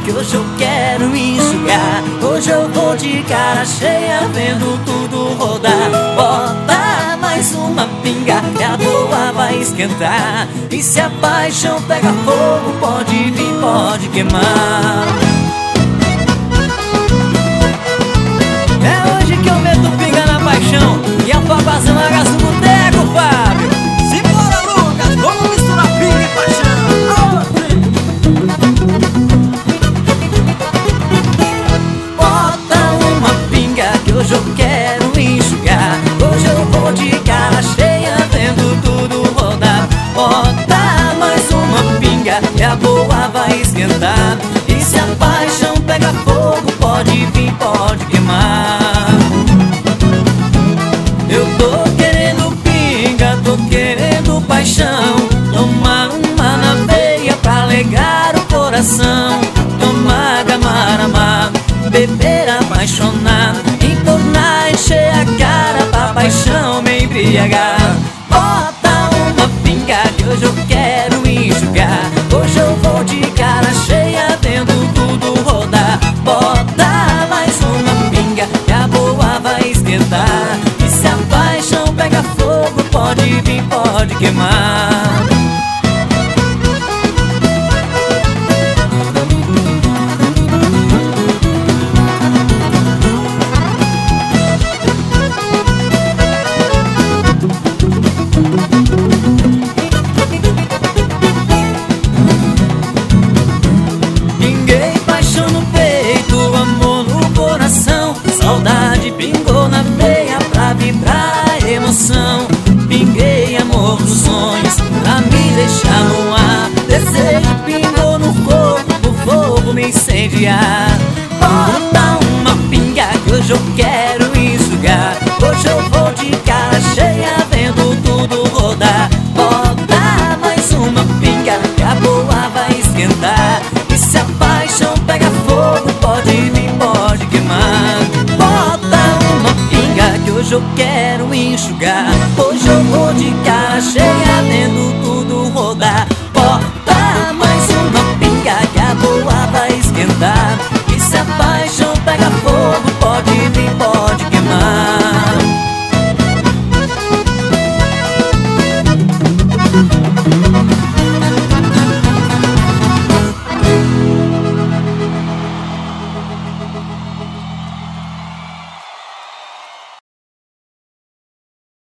que hoje eu quero enxugar. Hoje eu vou de cara cheia vendo tudo rodar. Bota mais uma pinga que a boa vai esquentar. E se a paixão pega fogo, pode vir, pode queimar. É hoje que eu meto pinga na paixão e a papazão agaça o boteco, Fábio. Simbora, Lucas, vamos misturar pinga e paixão. Bota uma pinga que hoje eu quero enxugar. Hoje eu vou de cara cheia vendo tudo rodar. Bota mais uma pinga que a boa vai esquentar. E se a paixão pega fogo, pode vir, pode queimar. Eu tô querendo pinga, tô querendo paixão. Tomar uma na veia pra alegar o coração. Tomar, amar, beber apaixonado, entornar, encher a cara pra paixão me embriagar. Bota uma pinga que hoje eu quero enxugar. Hoje eu vou de cara cheia vendo tudo rodar. Bota mais uma pinga que a boa vai esquentar. E se a paixão pega fogo, pode vir, pode queimar. Pinguei paixão no peito, amor no coração. Saudade pingou na veia pra vibrar a emoção. Pinguei amor dos sonhos pra me deixar no ar. Desejo pingou no corpo, o fogo me incendiar. Bota uma pinga que hoje eu quero enxugar. Hoje eu vou de cara cheia vendo tudo rodar. Bota mais uma pinga que a boa vai esquentar. E se a paixão pega fogo, pode vir, pode queimar. Bota uma pinga que hoje eu quero enxugar. Hoje eu vou de cara cheia vendo tudo rodar. Bota mais uma pinga que a boa vai esquentar. E se a paixão pega fogo, pode vir, pode queimar.